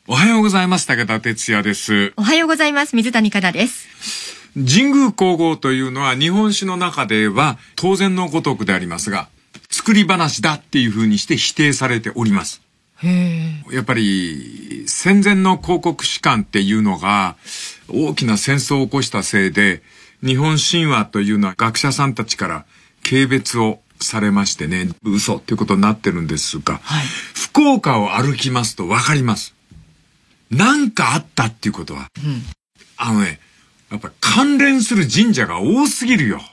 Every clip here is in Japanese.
おはようございます。武田哲也です。 おはようございます。水谷香奈です。 神宮皇后というのは日本史の中では当然のごとくでありますが、作り話だっていう風にして否定されております。やっぱり戦前の広告史観っていうのが大きな戦争を起こしたせいで、日本神話というのは学者さんたちから軽蔑をされましてね、嘘っていうことになってるんですが、福岡を歩きますとわかります。なんかあったっていうことは、やっぱり関連する神社が多すぎるよ。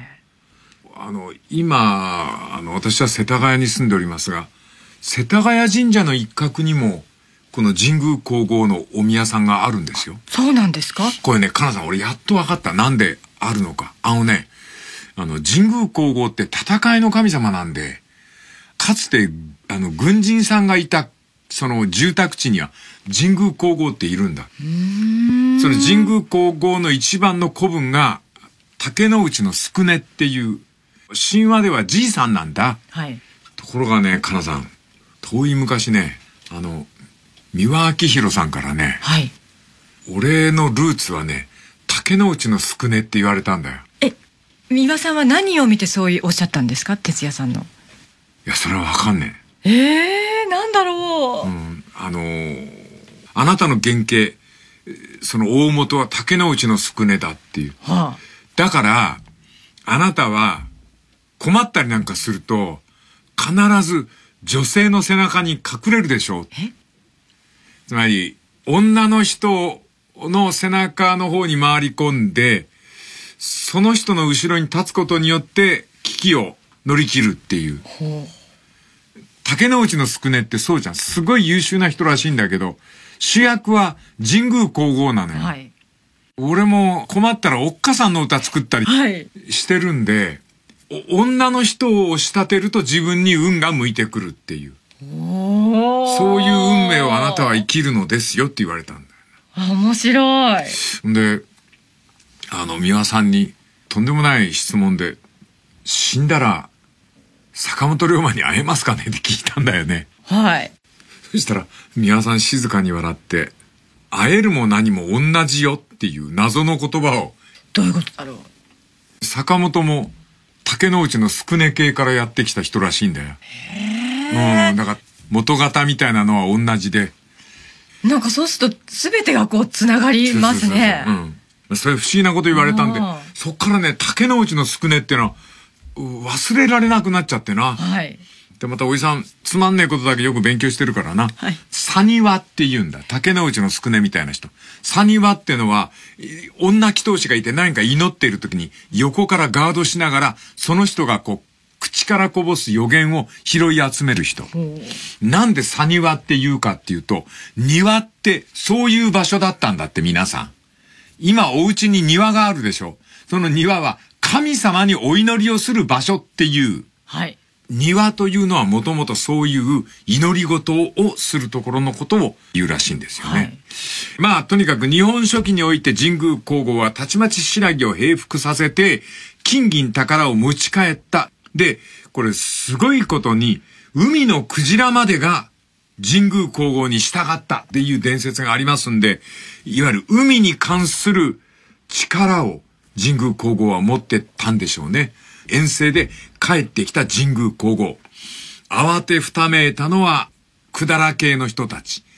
今、私は世田谷に住んでおりますが、世田谷神社の一角にも、この神宮皇后のお宮さんがあるんですよ。 そうなんですか？ これね、かなさん、俺やっと分かった。なんであるのか。神宮皇后って戦いの神様なんで、かつて、軍人さんがいた、その住宅地には神宮皇后っているんだ。その神宮皇后の一番の子分が竹之内の宿根っていう神話ではじいさんなんだ。ところがね、かなさん、遠い昔ね、三輪明宏さんからね、俺のルーツはね、竹之内の宿根って言われたんだよ。 三輪さんは何を見てそうおっしゃったんですか、哲也さんの。 いや、それはわかんねえ。なんだろう。 あなたの原型、その大元は竹之内の宿根だっていう。だから、あなたは困ったりなんかすると、必ず女性の背中に隠れるでしょう。つまり、女の人の背中の方に回り込んで、その人の後ろに立つことによって危機を乗り切るっていう。竹之内の宿根ってそうじゃん。すごい優秀な人らしいんだけど、主役は神宮皇后なのよ。俺も困ったらおっかさんの歌作ったりしてるんで、女の人を仕立てると自分に運が向いてくるっていう。そういう運命をあなたは生きるのですよって言われたんだよ。 面白い。 で、三輪さんにとんでもない質問で、死んだら坂本龍馬に会えますかねって聞いたんだよね。そしたら三輪さん静かに笑って、会えるも何も同じよっていう謎の言葉を。 どういうことだろう。 坂本も竹之内の宿根系からやってきた人らしいんだよ。だから元型みたいなのは同じで。 なんかそうすると全てがこうつながりますね。 それ不思議なこと言われたんで、そっからね、竹之内の宿根っていうのは忘れられなくなっちゃってな。で、またおじさん、つまんねえことだけよく勉強してるからな。サニワって言うんだ。竹之内の宿根みたいな人。サニワってのは、女祈祷師がいて何か祈っている時に横からガードしながら、その人がこう、口からこぼす予言を拾い集める人。なんでサニワって言うかっていうと、庭ってそういう場所だったんだって皆さん。今お家に庭があるでしょ。その庭は神様にお祈りをする場所っていう。庭というのはもともとそういう祈り事をするところのことを言うらしいんですよね。まあとにかく日本書紀において神宮皇后はたちまち新羅を平服させて金銀宝を持ち帰った。で、これすごいことに海のクジラまでが神宮皇后に従ったっていう伝説がありますんで、いわゆる海に関する力を神宮皇后は持ってたんでしょうね。遠征で帰ってきた神宮皇后。慌てふためいたのは、百済系の人たち。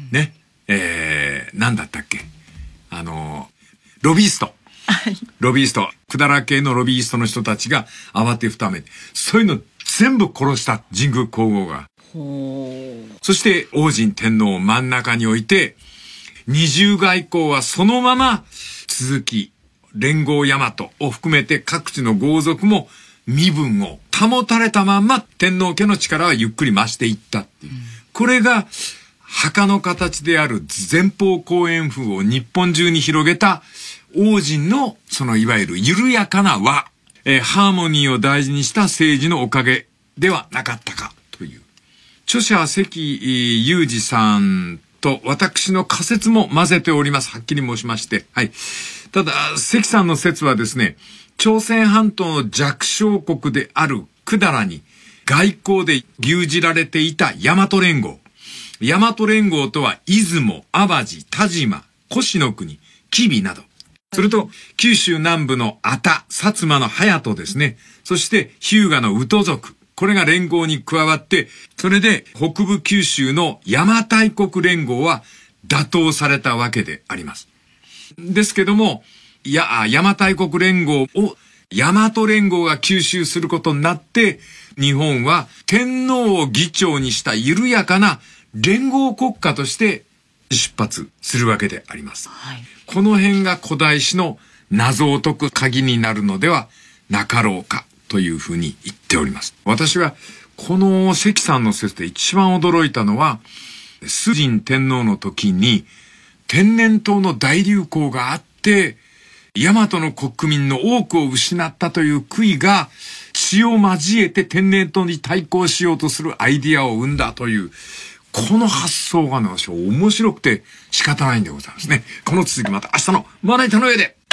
なんだったっけ？ロビースト。ロビースト。百済系のロビーストの人たちが慌てふためいて、そういうの全部殺した神宮皇后が。そして王神天皇を真ん中に置いて、二重外交はそのまま続き、連合大和を含めて各地の豪族も身分を保たれたまんま天皇家の力はゆっくり増していったっていう。これが墓の形である前方後円墳を日本中に広げた王神のそのいわゆる緩やかな和、ハーモニーを大事にした政治のおかげではなかったかという。著者関裕二さんと私の仮説も混ぜております。はっきり申しまして。ただ、関さんの説はですね、朝鮮半島の弱小国である百済に外交で牛耳られていた大和連合。 大和連合とは出雲、淡路、田島、越の国、吉備など。それと、九州南部の阿多、薩摩の隼人ですね。そして、日向の宇土族。これが連合に加わって、それで北部九州の邪馬台国連合は打倒されたわけであります。ですけども、邪馬台国連合を大和連合が吸収することになって、日本は天皇を議長にした緩やかな連合国家として出発するわけであります。はい、この辺が古代史の謎を解く鍵になるのではなかろうかというふうに言っております。私がこの関さんの説で一番驚いたのは、崇神天皇の時に天然痘の大流行があって、大和の国民の多くを失ったという悔いが血を交えて天然痘に対抗しようとするアイディアを生んだという、この発想がね、私は面白くて仕方ないんでございますね。この続きまた明日のまな板の上で。